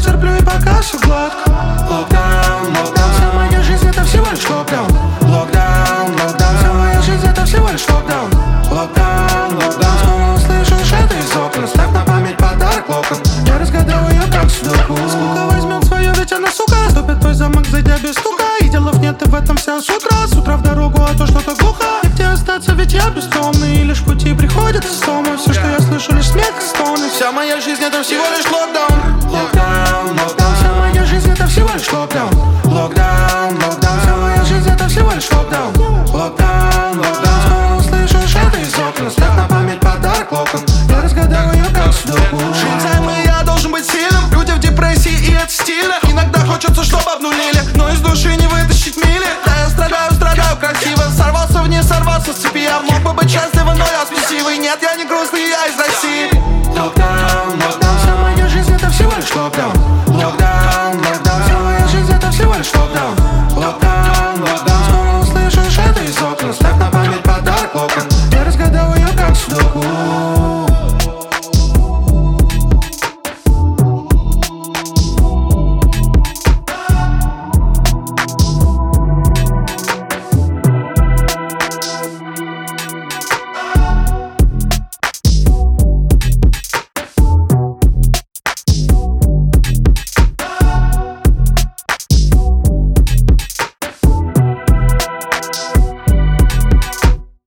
терплю и пока все гладко. Локдаун, локдаун, вся моя жизнь это всего лишь локдаун. Локдаун, локдаун, вся моя жизнь это всего лишь локдаун. Локдаун, локдаун, снова услышишь это из окна. Ставь на память подарок локон. Я разгадал ее как судоку. Сколько возьмем свое, ведь она сука. Ступит твой замок, зайдя без стука. И делов нет, и в этом вся с утра. С утра в дорогу, а то что-то глухо. И где остаться, ведь я бессомный. И лишь в пути приходит из дома. Все, что я слышу, лишь смех и стоны. Вся моя жизнь это всего лишь локдаун.